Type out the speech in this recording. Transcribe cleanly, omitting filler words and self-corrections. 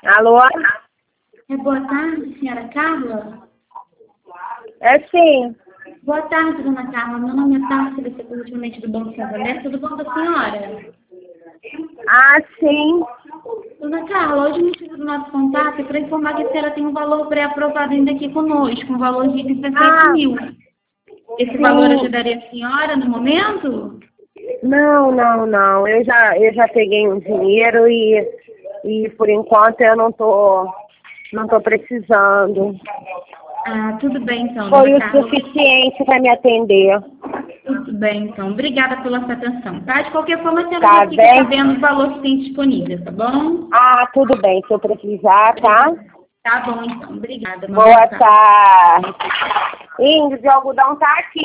Alô? Boa tarde, senhora Carla. É sim. Boa tarde, dona Carla. Meu nome é Társila, secretamente do Banco Santander. Tudo bom com a senhora? Ah, sim. Dona Carla, hoje o motivo do nosso contato é para informar que a senhora tem um valor pré-aprovado ainda aqui conosco, um valor de 17 mil. Esse valor Sim. ajudaria a senhora no momento? Não. Eu já peguei um dinheiro e por enquanto eu não tô precisando. Ah, tudo bem então, Foi dona o Carla. suficiente para me atender. Tudo bem então. Obrigada pela sua atenção, tá? De qualquer forma, a senhora Tá já fica bem? sabendo o valor que tem disponível, tá bom? Ah, tudo bem. Se eu precisar, tá? Tá bom então. Obrigada, uma Boa boa tarde. tarde. Índio de algodão tá aqui.